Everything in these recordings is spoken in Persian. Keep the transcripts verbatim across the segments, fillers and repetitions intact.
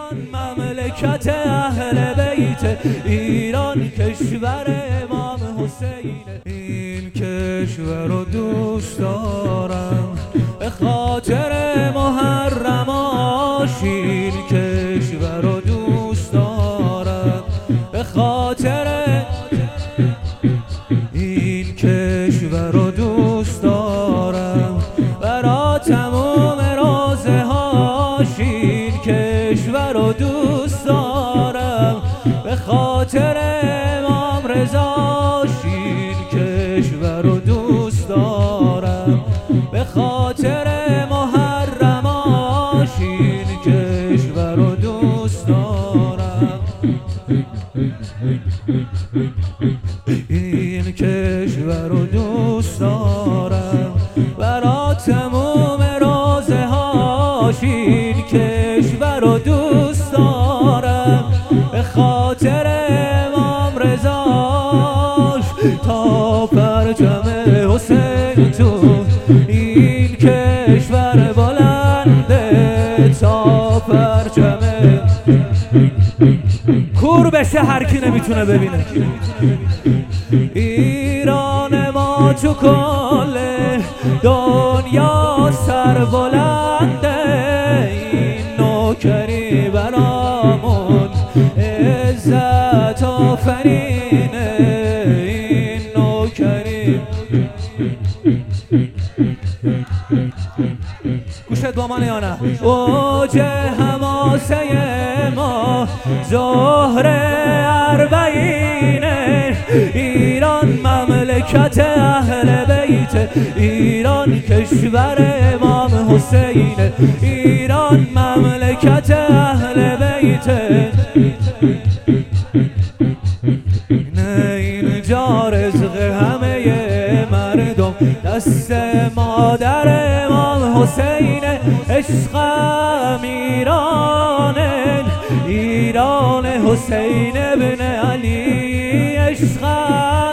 ایران مملکت اهل بیت، ایران کشور امام حسین. این کشور رو دوست دارم به خاطر محرماش، این کشور رو دوست دارم به خاطر، این کشور رو دوست دارم برا تمام رازه هاش، این کشور رو دوست دارم به خاطر امام رضاش، این کشور رو دوست دارم به خاطر محرماش، این کشور رو دوست دارم، این کشور رو دوست دارم برا تمام رازه هاش، این کشور رو دوست دارم به خاطر امام رضاش. تا پرچم حسین تو این کشور بلنده، تا پرچم کور بشه هر کی نمیتونه ببینه. ایران ما تو کل دنیا سر بلنده، این نوکری برامون عزت آفرینه، این نوکری. گوشت با من یا نه؟ اوج حماسه ما ظهر اربعینه، ایران مملکت اهل بیت، ایران کشور امام حسین، ایران مملکت اهل بیت. نه اینجا رزق همه مردم دست مادر امام حسین، عشقم ایرانه، ایران حسین ابن علی، عشقم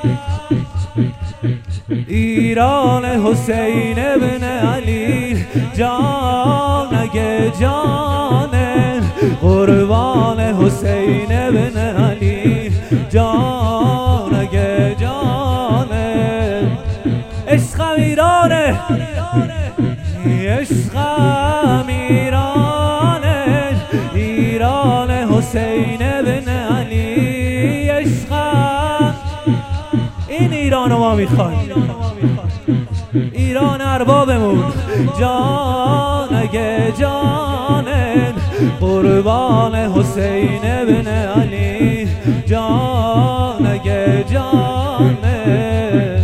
ایران حسین ابن علی. جان اگه جانه قربان حسین ابن علی، جان اگه جانه عشقم ایرانه، عشقم ایرانه، ایران حسین ابن علی، عشقم. این ایران رو ما میخوایم، ایران اربابمون. جان اگه جانه قربان حسین ابن علی، جان اگه جانه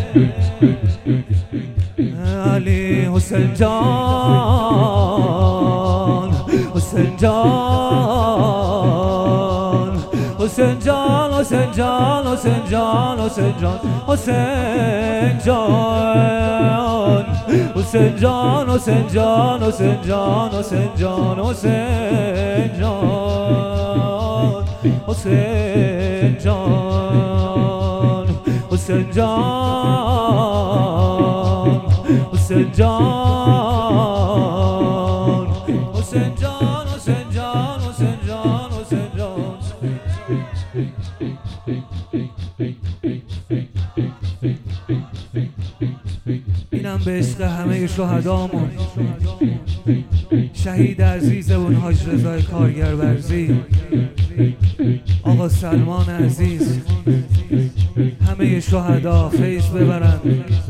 علی حسین جان، حسین جان، حسین جان، حسین جان، حسین جان، حسین جان، حسین جان، حسین جان، حسین جان، حسین جان، حسین جان، حسین جان، حسین جان، حسین جان، حسین جان، حسین جان، حسین جان، حسین جان، حسین جان. اینم به عشق همه شهدامون، شهید عزیزمون حاج رضا کارگرورزی، آقا سلمان عزیز، همه شهدا فیض ببرن.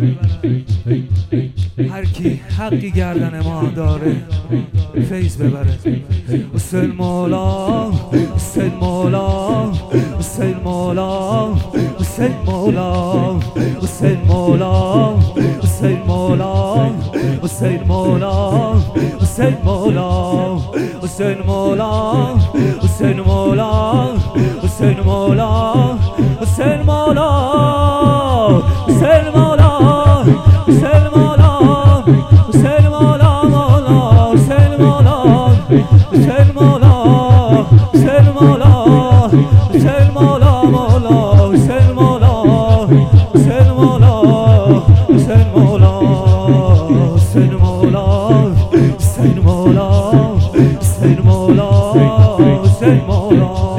هر کی حقی گردن ما داره فیض ببره. حسین مولا، حسین مولا، حسین مولا، حسین مولا، حسین مولا، حسین مولا، حسین مولا، حسین مولا، حسین مولا، حسین مولا، حسین مولا، حسین مولا، حسین مولا، حسین مولا، حسین مولا، مولا، حسین مولا، حسین مولا، حسین مولا، حسین مولا، مولا، حسین مولا، حسین مولا، حسین مولا، حسین مولا، حسین مولا، حسین مولا. حسین مولا